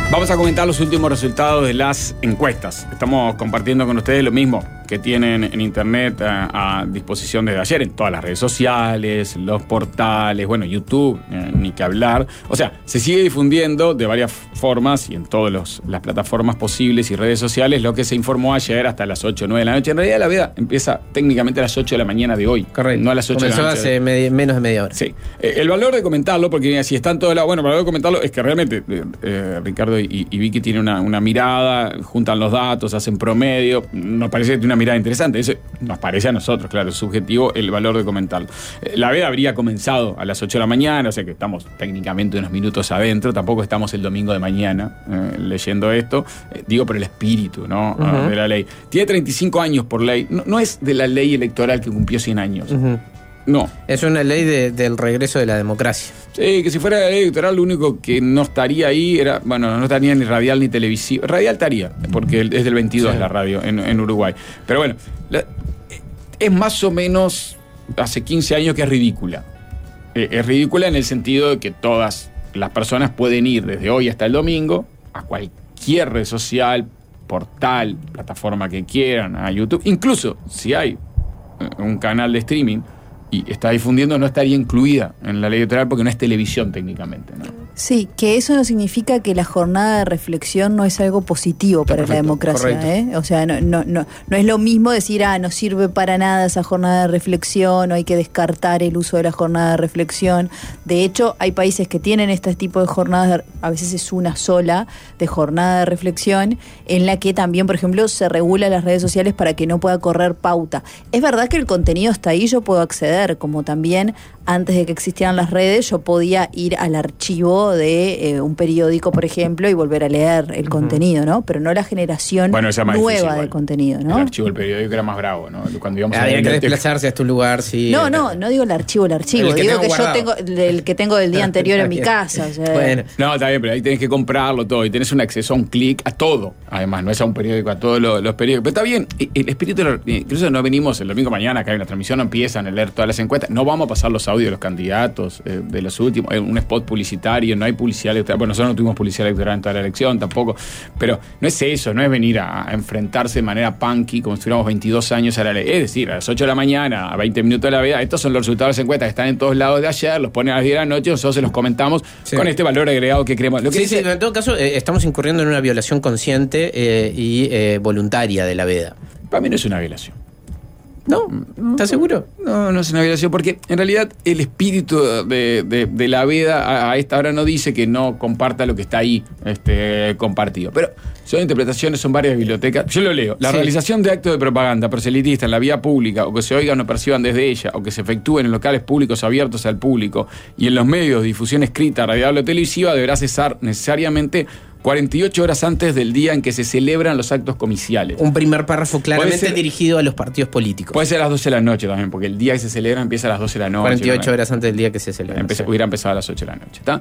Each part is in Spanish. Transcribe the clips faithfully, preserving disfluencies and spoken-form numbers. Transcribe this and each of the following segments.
Vamos a comentar los últimos resultados de las encuestas. Estamos compartiendo con ustedes lo mismo que tienen en internet a, a disposición desde ayer en todas las redes sociales, los portales, bueno, YouTube, eh, ni que hablar. O sea, se sigue difundiendo de varias formas y en todas las plataformas posibles y redes sociales lo que se informó ayer hasta las ocho o nueve de la noche. En realidad la veda empieza técnicamente a las ocho de la mañana de hoy. Correcto. No a las ocho Comenzó de la noche. hace medio, menos de media hora. Sí. Eh, el valor de comentarlo, porque si están todos lados, bueno, el valor de comentarlo es que realmente eh, eh, Ricardo y, y Vicky tienen una, una mirada, juntan los datos, hacen promedio. Nos parece que tiene una mirada interesante. Eso nos parece a nosotros, claro, es subjetivo el valor de comentarlo. Eh, la veda habría comenzado a las ocho de la mañana, o sea que estamos técnicamente unos minutos adentro. Tampoco estamos el domingo de mañana eh, leyendo esto. Eh, digo por el espíritu, ¿no? Uh-huh. de la ley. Tiene treinta y cinco años por ley. No, no es de la ley electoral que cumplió cien años. Uh-huh. No. Es una ley de, del regreso de la democracia. Sí, que si fuera la ley electoral, lo único que no estaría ahí era, bueno, no estaría ni radial ni televisivo. Radial estaría, porque es del veintidós sí. La radio en, en Uruguay. Pero bueno, la, es más o menos hace quince años que es ridícula. Eh, es ridícula en el sentido de que todas las personas pueden ir desde hoy hasta el domingo a cualquier red social, portal, plataforma que quieran, a YouTube. Incluso si hay un canal de streaming y está difundiendo, no estaría incluida en la ley electoral porque no es televisión técnicamente, ¿no? Sí, que eso no significa que la jornada de reflexión no es algo positivo para Perfecto, la democracia, ¿eh? O sea, no, no, no, no es lo mismo decir, ah, no sirve para nada esa jornada de reflexión, o hay que descartar el uso de la jornada de reflexión. De hecho, hay países que tienen este tipo de jornadas, a veces es una sola, de jornada de reflexión, en la que también, por ejemplo, se regula las redes sociales para que no pueda correr pauta. Es verdad que el contenido está ahí, yo puedo acceder, como también antes de que existieran las redes, yo podía ir al archivo de eh, un periódico, por ejemplo, y volver a leer el uh-huh. contenido, ¿no? Pero no la generación bueno, nueva de contenido, ¿no? El archivo del periódico era más bravo, ¿no? Cuando íbamos Había a que desplazarse hasta un lugar, sí. No, no, no digo el archivo, el archivo. El que digo que guardado. Yo tengo el que tengo del día anterior en mi casa. O sea. Bueno. No, está bien, pero ahí tenés que comprarlo todo y tenés un acceso a un clic a todo. Además, no es a un periódico, a todos los, los periódicos. Pero está bien, el espíritu, incluso no venimos el domingo mañana, acá en la transmisión, no empiezan a leer todas las encuestas. No vamos a pasar los audios de los candidatos, eh, de los últimos, eh, un spot publicitario, no hay publicidad electoral. Bueno, nosotros no tuvimos publicidad electoral en toda la elección tampoco, pero no es eso, no es venir a, a enfrentarse de manera punky como si tuviéramos veintidós años a la ley. Es decir, a las ocho de la mañana, a veinte minutos de la veda, estos son los resultados de las encuestas que están en todos lados de ayer, los ponen a las diez de la noche, nosotros se los comentamos sí. con este valor agregado que creemos. Lo que sí, dice, sí, en todo caso, eh, estamos incurriendo en una violación consciente eh, y eh, voluntaria de la veda. Para mí no es una violación. ¿No? ¿Estás seguro? No, no es una violación, porque en realidad el espíritu de, de, de la veda a, a esta hora no dice que no comparta lo que está ahí este, compartido. Pero son interpretaciones, son varias bibliotecas. Yo lo leo. La sí. realización de actos de propaganda proselitista en la vía pública, o que se oigan o perciban desde ella, o que se efectúen en locales públicos abiertos al público y en los medios de difusión escrita, radial o televisiva, deberá cesar necesariamente cuarenta y ocho horas antes del día en que se celebran los actos comiciales. Un primer párrafo claramente ser, dirigido a los partidos políticos. Puede ser a las doce de la noche también, porque el día que se celebra empieza a las doce de la noche. cuarenta y ocho horas antes del día que se celebra. Empecé, sí. Hubiera empezado a las ocho de la noche. ¿Está?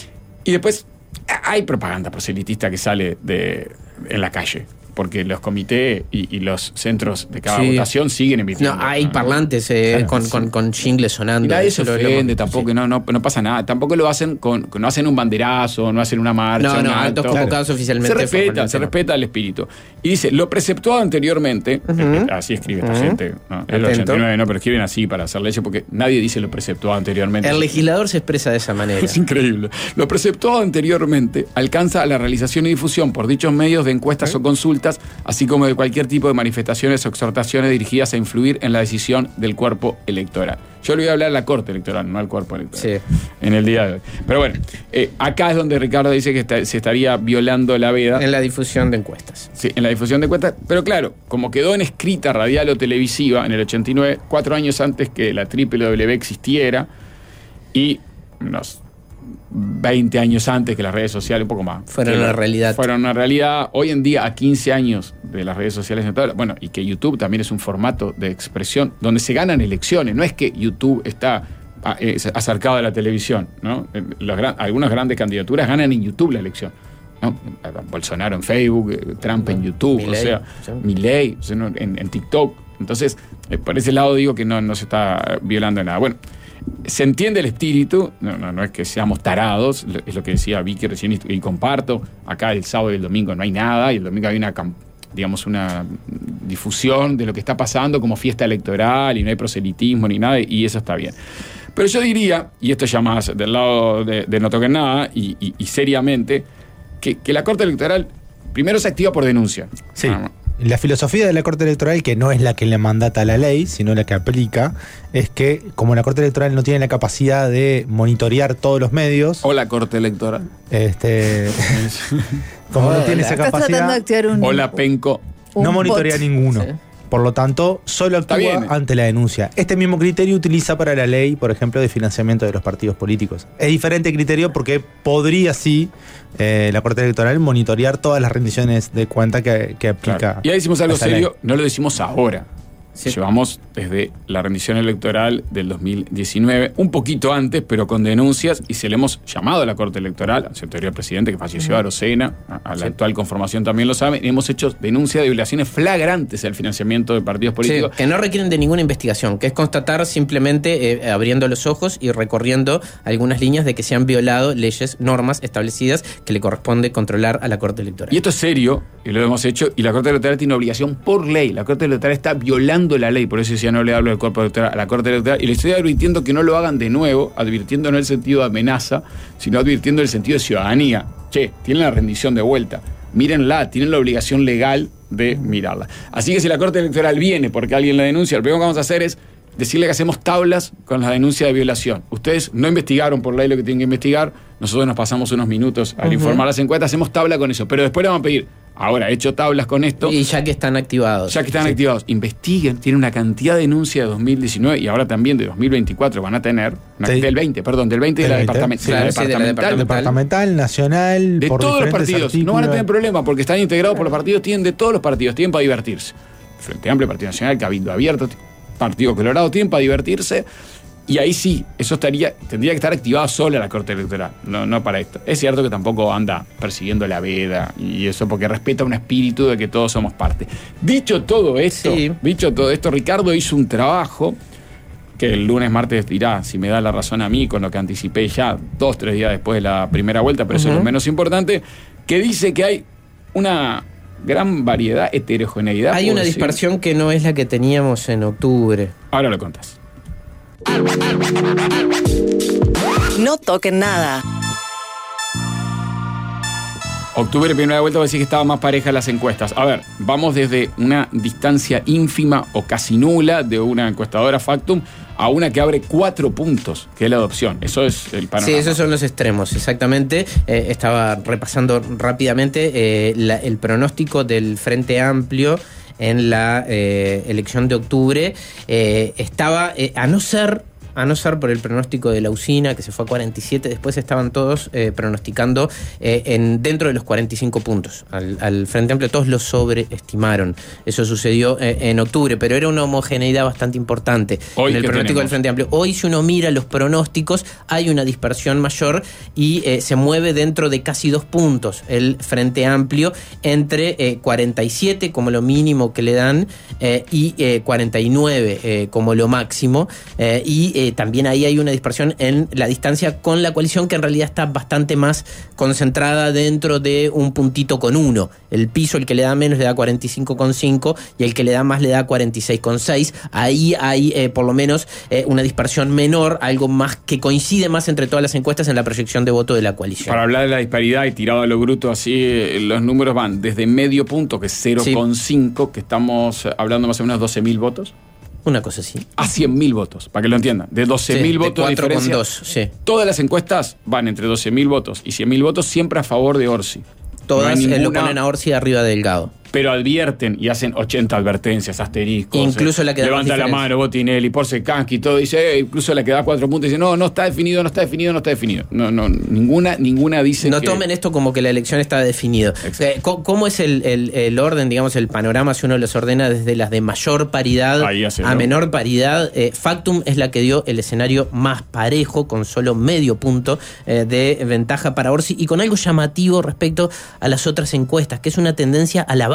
Y después hay propaganda proselitista que sale de, en la calle. Porque los comités y, y los centros de cada sí. votación siguen emitiendo. No, hay parlantes eh, claro, con, sí. con, con jingles sonando. Y nadie se ofende, tampoco, sí. no, no, no pasa nada. Tampoco lo hacen con, no hacen un banderazo, no hacen una marcha. No, no, actos convocados claro. oficialmente. Se respeta, se respeta el espíritu. Y dice, lo preceptuado anteriormente, uh-huh. así escribe esta uh-huh. gente, ¿no? Es el ochenta y nueve, no, pero escriben así para hacer leyes porque nadie dice lo preceptuado anteriormente. El legislador se expresa de esa manera. Es increíble. Lo preceptuado anteriormente alcanza a la realización y difusión por dichos medios de encuestas uh-huh. o consultas, así como de cualquier tipo de manifestaciones o exhortaciones dirigidas a influir en la decisión del cuerpo electoral. Yo le voy a hablar a la Corte Electoral, no al cuerpo electoral, sí. en el día de hoy. Pero bueno, eh, acá es donde Ricardo dice que está, se estaría violando la veda. En la difusión de encuestas. Sí, en la difusión de encuestas. Pero claro, como quedó en escrita radial o televisiva en el ochenta y nueve, cuatro años antes que la doble u doble u doble u existiera, y unos veinte años antes que las redes sociales, un poco más. Fueron una realidad. Fueron una realidad. Hoy en día, a quince años de las redes sociales, bueno, y que YouTube también es un formato de expresión donde se ganan elecciones. No es que YouTube está eh, acercado a la televisión, ¿no? Los gran, algunas grandes candidaturas ganan en YouTube la elección, ¿no? Bolsonaro en Facebook, Trump en YouTube, Milei, o sea, sí. Milei o sea, en, en TikTok. Entonces, eh, por ese lado digo que no, no se está violando nada. Bueno, se entiende el espíritu, no, no, no es que seamos tarados, es lo que decía Vicky recién y comparto. Acá el sábado y el domingo no hay nada, y el domingo hay una digamos una difusión de lo que está pasando como fiesta electoral y no hay proselitismo ni nada, y eso está bien. Pero yo diría, y esto ya más del lado de, de no toquen nada, y, y, y seriamente, que, que la Corte Electoral primero se activa por denuncia. Sí. Ah, La filosofía de la Corte Electoral, que no es la que le mandata la ley, sino la que aplica, es que como la Corte Electoral no tiene la capacidad de monitorear todos los medios... O la Corte Electoral. Este, como Hola. no tiene esa Estás tratando de capacidad, activar un, O la Penco. un no monitorea bot. ninguno. Sí. Por lo tanto, solo Está actúa bien. ante la denuncia. Este mismo criterio utiliza para la ley, por ejemplo, de financiamiento de los partidos políticos. Es diferente criterio porque podría, sí, eh, la Corte Electoral monitorear todas las rendiciones de cuenta que, que aplica. Claro. Y ahí decimos algo esa serio, ley. no lo decimos ahora. Sí. Llevamos desde la rendición electoral del dos mil diecinueve, un poquito antes, pero con denuncias, y se le hemos llamado a la Corte Electoral, al secretario presidente que falleció, a Arocena, a, a la Sí. actual conformación también lo saben, y hemos hecho denuncias de violaciones flagrantes al financiamiento de partidos políticos. Sí, que no requieren de ninguna investigación, que es constatar simplemente eh, abriendo los ojos y recorriendo algunas líneas de que se han violado leyes, normas establecidas que le corresponde controlar a la Corte Electoral. Y esto es serio, y lo hemos hecho, y la Corte Electoral tiene obligación por ley. La Corte Electoral está violando la ley, por eso decía no le hablo del cuerpo electoral a la Corte Electoral, y le estoy advirtiendo que no lo hagan de nuevo, advirtiendo no el sentido de amenaza, sino advirtiendo el sentido de ciudadanía. Che, tienen la rendición de vuelta, mírenla, tienen la obligación legal de mirarla. Así que si la Corte Electoral viene porque alguien la denuncia, lo primero que vamos a hacer es decirle que hacemos tablas con la denuncia de violación. Ustedes no investigaron por ley lo que tienen que investigar, nosotros nos pasamos unos minutos al Uh-huh. informar las encuestas, hacemos tabla con eso, pero después le vamos a pedir, ahora he hecho tablas con esto, Y ya que están activados. ya que están Sí. activados, investiguen, tienen una cantidad de denuncias de dos mil diecinueve y ahora también de dos mil veinticuatro van a tener, una- Sí. del veinte, perdón, del veinte de Del la veinte, departamental, sí, de la claro, sí, de la departamental, Departamental, nacional, de por todos los diferentes partidos, no van a artículos. tener problema porque están integrados por los partidos, tienen de todos los partidos, tienen para divertirse. Frente Amplio, Partido Nacional, Cabildo Abierto, Partido Colorado, tienen para divertirse. Y ahí sí, eso estaría, tendría que estar activada sola la Corte Electoral, no, no para esto. Es cierto que tampoco anda persiguiendo la veda y eso porque respeta un espíritu de que todos somos parte. Dicho todo esto, Sí. dicho todo esto, Ricardo hizo un trabajo que el lunes, martes dirá si me da la razón a mí con lo que anticipé ya dos, tres días después de la primera vuelta, pero eso es lo Ujú. menos importante, que dice que hay una gran variedad, heterogeneidad. Hay puedo una decir. dispersión que no es la que teníamos en octubre. Ahora lo contás. No toquen nada. Octubre, primera vuelta, voy a decir que estaba más pareja en las encuestas. A ver, vamos desde una distancia ínfima o casi nula de una encuestadora Factum a una que abre cuatro puntos, que es la adopción. Eso es el panorama. Sí, esos son los extremos, exactamente. Eh, estaba repasando rápidamente eh, la- el pronóstico del Frente Amplio en la eh, elección de octubre. Eh, estaba, eh, a no ser... A no ser por el pronóstico de la usina, que se fue a cuarenta y siete, después estaban todos eh, pronosticando eh, en, dentro de los cuarenta y cinco puntos. Al, al Frente Amplio todos lo sobreestimaron. Eso sucedió eh, en octubre, pero era una homogeneidad bastante importante Hoy, en el ¿qué pronóstico tenemos? del Frente Amplio. Hoy, si uno mira los pronósticos, hay una dispersión mayor y eh, se mueve dentro de casi dos puntos el Frente Amplio, entre eh, cuarenta y siete como lo mínimo que le dan eh, y eh, cuarenta y nueve eh, como lo máximo. Eh, y eh, también ahí hay una dispersión en la distancia con la coalición, que en realidad está bastante más concentrada dentro de un puntito con uno. El piso, el que le da menos, le da cuarenta y cinco coma cinco y el que le da más le da cuarenta y seis coma seis. Ahí hay eh, por lo menos eh, una dispersión menor, algo más que coincide más entre todas las encuestas en la proyección de voto de la coalición. Para hablar de la disparidad y tirado a lo bruto así, eh, los números van desde medio punto, que es cero coma cinco, que estamos hablando más o menos doce mil votos, Una cosa así. a cien mil votos, para que lo entiendan. De doce mil Sí, de votos de cuatro con diferencia. dos, sí. Todas las encuestas van entre doce mil votos y cien mil votos siempre a favor de Orsi. Todas No hay eh, lo ninguna- ponen a Orsi arriba de Delgado. Pero advierten y hacen ochenta advertencias, asteriscos. Incluso eh, la que da más levanta la diferencia. mano Botinelli, Porcecansky, todo dice, eh, incluso la que da cuatro puntos dice, no, no está definido, no está definido, no está definido. No, no, ninguna, ninguna dice No que... tomen esto como que la elección está definido. Exacto. Eh, ¿Cómo, cómo es el, el- el orden, digamos, el panorama si uno los ordena desde las de mayor paridad Ahí hace, a ¿no? menor paridad? Eh, Factum es la que dio el escenario más parejo, con solo medio punto eh, de ventaja para Orsi y con algo llamativo respecto a las otras encuestas, que es una tendencia a la baja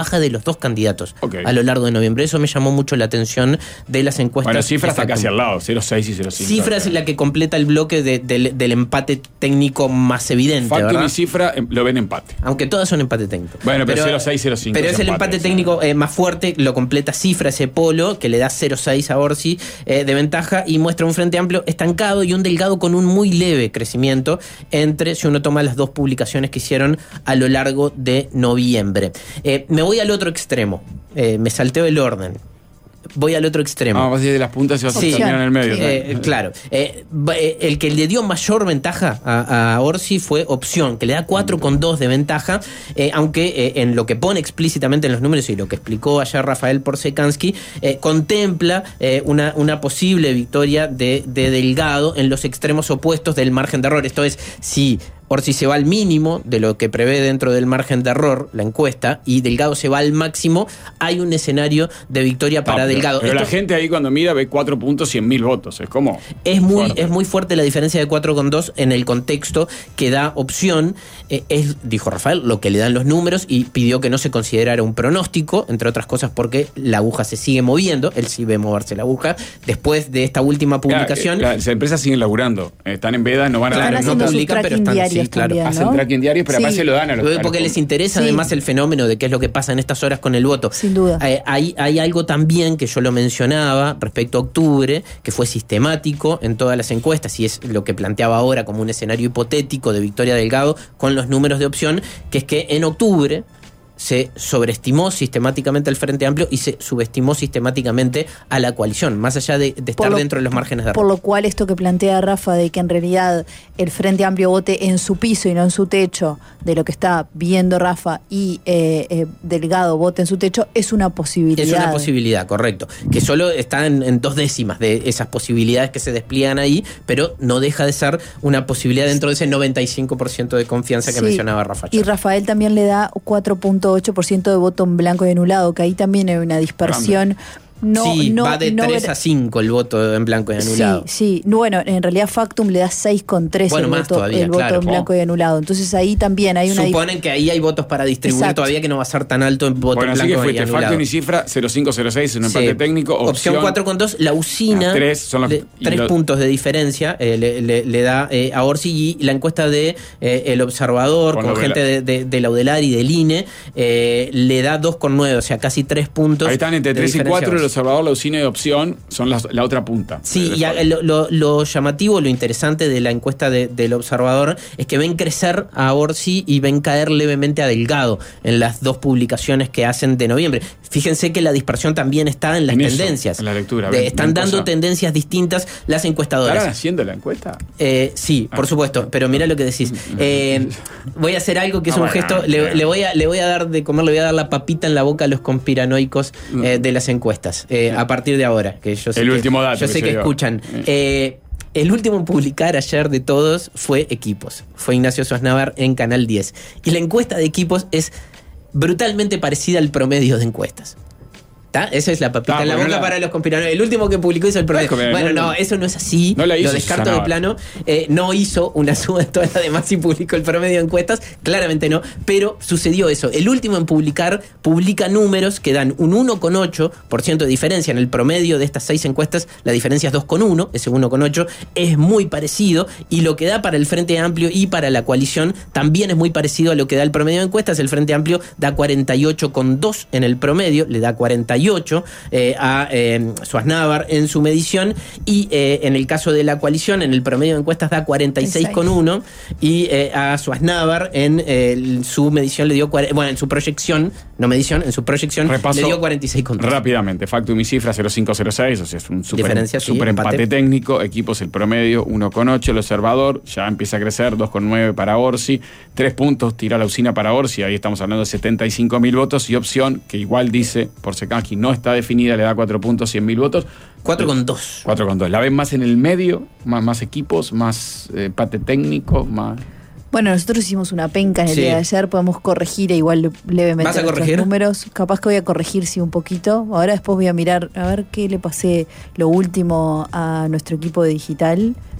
baja de los dos candidatos okay. a lo largo de noviembre. Eso me llamó mucho la atención de las encuestas. Bueno, Cifra está casi al lado, cero coma seis y cero coma cinco. Cifra es la que completa el bloque de, de, del empate técnico más evidente, Factum ¿verdad? y Cifra lo ven empate. Aunque todas son empate técnico. Bueno, pero, pero cero coma seis, cero coma cinco. Pero es el empate, empate técnico eh, más fuerte, lo completa Cifra, ese polo, que le da cero coma seis a Orsi eh, de ventaja y muestra un Frente Amplio estancado y un Delgado con un muy leve crecimiento entre, si uno toma las dos publicaciones que hicieron a lo largo de noviembre. Eh, me voy al otro extremo, eh, me salteo el orden. Voy al otro extremo. Ah, vas a ir de las puntas y vas sí, a terminar en el medio. Sí. Eh, claro. Eh, el que le dio mayor ventaja a, a Orsi fue Opción, que le da cuatro coma dos de ventaja, eh, aunque eh, en lo que pone explícitamente en los números y lo que explicó ayer Rafael Porsekansky, eh, contempla eh, una, una posible victoria de, de Delgado en los extremos opuestos del margen de error. Esto es, si Orsi se va al mínimo de lo que prevé dentro del margen de error la encuesta y Delgado se va al máximo, hay un escenario de victoria para no, Delgado. Pero Esto, la gente ahí cuando mira ve cuatro puntos, cien mil votos. Es como es muy, fuerte. es muy fuerte la diferencia de cuatro coma dos en el contexto que da Opción. Eh, es, dijo Rafael, lo que le dan los números y pidió que no se considerara un pronóstico, entre otras cosas porque la aguja se sigue moviendo, él sí ve moverse la aguja. Después de esta última publicación... Claro, las empresas siguen laburando, están en veda, no van a... Claro, no publican, pero están... Sí, claro. También, ¿no? Hacen tracking diarios, pero sí. además se lo dan a los... Porque a los les interesa sí. además el fenómeno de qué es lo que pasa en estas horas con el voto. Sin duda. Eh, hay, hay algo también que yo lo mencionaba respecto a octubre, que fue sistemático en todas las encuestas, y es lo que planteaba ahora como un escenario hipotético de Victoria Delgado con los números de Opción, que es que en octubre se sobreestimó sistemáticamente al Frente Amplio y se subestimó sistemáticamente a la coalición, más allá de, de estar lo, dentro de los márgenes de error. Por lo cual esto que plantea Rafa de que en realidad el Frente Amplio vote en su piso y no en su techo, de lo que está viendo Rafa, y eh, eh, Delgado vote en su techo, es una posibilidad. Es una posibilidad, correcto. Que solo está en, en dos décimas de esas posibilidades que se despliegan ahí, pero no deja de ser una posibilidad dentro de ese noventa y cinco por ciento de confianza que sí. mencionaba Rafa. Y Rafael también le da cuatro punto ocho por ciento de voto en blanco y anulado, que ahí también hay una dispersión. No, sí, no, va de no tres ver... a cinco el voto en blanco y anulado. Sí, sí. Bueno, en realidad Factum le da seis coma tres bueno, el, más voto, todavía, el voto claro. en blanco y anulado. Entonces ahí también hay una... Suponen que ahí hay votos para distribuir. Exacto. Todavía, que no va a ser tan alto en voto bueno, en blanco así que fuiste y anulado. Factum y Cifra cero coma cinco, cero coma seis en un empate sí. técnico. Opción, opción cuatro coma dos, la usina. Tres, son los, le, tres lo, puntos de diferencia eh, le, le, le da eh, a Orsi, y la encuesta de eh, El Observador con, con gente de, de, de la Laudelar y del I N E eh, le da dos coma nueve, o sea, casi tres puntos. Ahí están entre tres y cuatro, El Observador, la usina y Opción son la, la otra punta. Sí, y a, lo, lo, lo llamativo, lo interesante de la encuesta de, del Observador es que ven crecer a Orsi y ven caer levemente a Delgado en las dos publicaciones que hacen de noviembre. Fíjense que la dispersión también está en las en tendencias. Eso, en la lectura. De, ven, están ven dando cosa. tendencias distintas las encuestadoras. ¿Estarán haciendo la encuesta? Eh, sí, por ah. supuesto, pero mira lo que decís. Eh, voy a hacer algo que es ah, un bueno, gesto, le, le, voy a, le voy a dar de comer, le voy a dar la papita en la boca a los conspiranoicos eh, de las encuestas, eh, a partir de ahora. Que yo sé El que, último dato. Yo sé que, que escuchan. Eh, el último en publicar ayer de todos fue Equipos. Fue Ignacio Sosnavar en Canal diez. Y la encuesta de Equipos es brutalmente parecida al promedio de encuestas. ¿Tá? Esa es la papita ah, en la boca no la... para los conspiranoicos. El último que publicó hizo el promedio. No, bueno, no, no, eso no es así. No la hizo, lo descarto Susana. de plano. Eh, no hizo una suma de todas las demás y publicó el promedio de encuestas. Claramente no. Pero sucedió eso. El último en publicar publica números que dan un uno coma ocho por ciento de diferencia. En el promedio de estas seis encuestas, la diferencia es dos coma uno. Ese uno coma ocho es muy parecido. Y lo que da para el Frente Amplio y para la coalición también es muy parecido a lo que da el promedio de encuestas. El Frente Amplio da cuarenta y ocho coma dos en el promedio. Le da cuarenta y ocho eh, a eh, Sosnavar en su medición, y eh, en el caso de la coalición en el promedio de encuestas da cuarenta y seis coma uno, y eh, a Sosnavar en eh, su medición le dio bueno, en su proyección, no medición, en su proyección Repaso le dio cuarenta y seis coma dos. Rápidamente, Factum y Cifra cero coma cinco cero seis, o sea, es un super, Diferencia, super sí, empate, empate técnico. Equipos el promedio uno coma ocho, el Observador ya empieza a crecer, dos coma nueve para Orsi, tres puntos tira la usina para Orsi, ahí estamos hablando de setenta y cinco mil votos, y Opción, que igual dice Porsekansky no está definida, le da cuatro puntos, cien mil votos. cuatro coma dos. cuatro coma dos. ¿La ven más en el medio? ¿Más, más equipos? ¿Más eh, empate técnico? ¿Más...? Bueno, nosotros hicimos una penca en el sí. día de ayer, podemos corregir igual levemente ¿Vas a corregir? números. Capaz que voy a corregir sí un poquito. Ahora después voy a mirar a ver qué le pasé lo último a nuestro equipo de digital.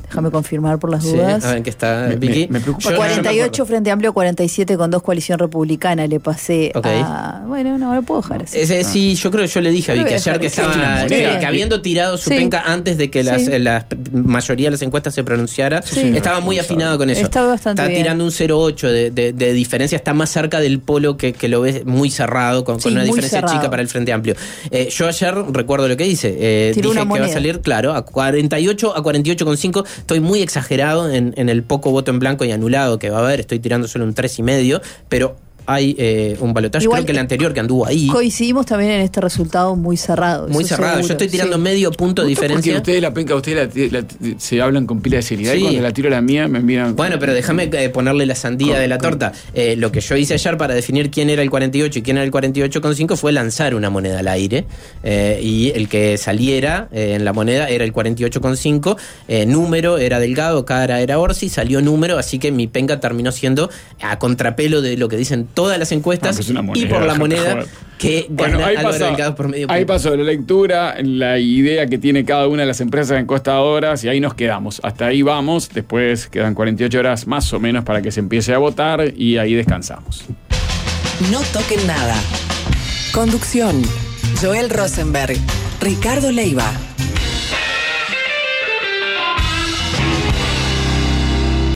Déjame confirmar por las Sí, dudas. a ver qué está Me- Vicky. me- me preocupa. Yo no- cuarenta y no me ocho acuerdo. Frente Amplio, cuarenta y siete con dos Coalición Republicana. Le pasé Ok. a. Bueno, no, lo puedo dejar así. Ese, sí, yo creo que yo le dije a Yo lo Vicky voy a ayer que dejar estaba así. que, Sí. que habiendo tirado su Sí. penca antes de que las, Sí. eh, la mayoría de las encuestas se pronunciara, Sí. estaba muy afinado con eso. Está bastante Está bien. tirando un cero coma ocho de, de- de diferencia, está más cerca del polo que, que lo ves muy cerrado, con, con Sí, una muy diferencia cerrado. chica para el Frente Amplio. Eh, yo ayer recuerdo lo que hice, eh, Tiró dije una que va a moneda. salir, claro, a cuarenta y ocho a cuarenta y ocho coma cinco. Estoy muy exagerado en, en el poco voto en blanco y anulado que va a haber, estoy tirando solo un tres y medio, pero hay eh, un balotaje, Igual, creo que el anterior que anduvo ahí. Coincidimos también en este resultado muy cerrado. Muy eso cerrado, seguro, yo estoy tirando sí. medio punto de Porque diferencia. ustedes la penca, ustedes la- la- se hablan con pila de seriedad Sí. y cuando la tiro la mía me miran. Bueno, pero déjame eh, ponerle la sandía Con- de la con- torta. Eh, lo que yo hice ayer para definir quién era el cuarenta y ocho y quién era el cuarenta y ocho coma cinco fue lanzar una moneda al aire. Eh, y el que saliera eh, en la moneda era el cuarenta y ocho coma cinco. Eh, número era Delgado, cara era Orsi, salió número, así que mi penca terminó siendo a contrapelo de lo que dicen todas las encuestas Ah, pues una moneda, y por la déjate moneda joder. que Bueno, gana ahí Álvaro pasó, Delgado por medio ahí punto. pasó la lectura, la idea que tiene cada una de las empresas encuestadoras y ahí nos quedamos. Hasta ahí vamos, después quedan cuarenta y ocho horas más o menos para que se empiece a votar y ahí descansamos. No toquen nada. Conducción. Joel Rosenberg, Ricardo Leiva,